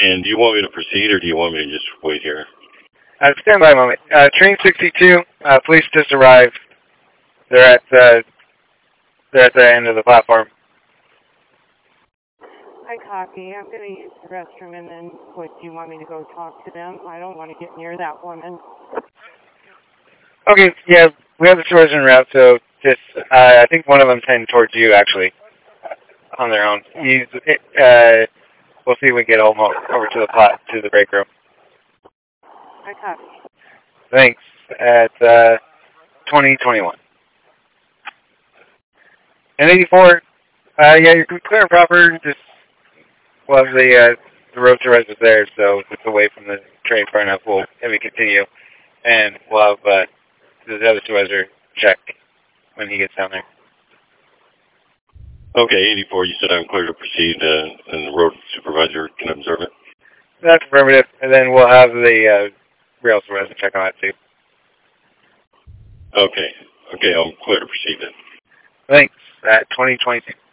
And do you want me to proceed, or do you want me to just wait here? Stand by a moment. Train 62, police just arrived. They're at the end of the platform. I copy. I'm going to use the restroom, and then do you want me to go talk to them? I don't want to get near that woman. Okay, yeah, we have the stores en route, so just, I think one of them's heading towards you, actually, on their own. We'll see if we can get over to the break room. I copy. Thanks. At 2021. And 84, yeah, you're clear and proper. Just, well, the road to rest is there, so it's away from the train far enough. We'll continue, and we'll have the other supervisor check when he gets down there. Okay, 84, you said I'm clear to proceed, and the road supervisor can observe it? That's affirmative, and then we'll have the rail supervisor check on that too. Okay, I'm clear to proceed then. Thanks. At 2022.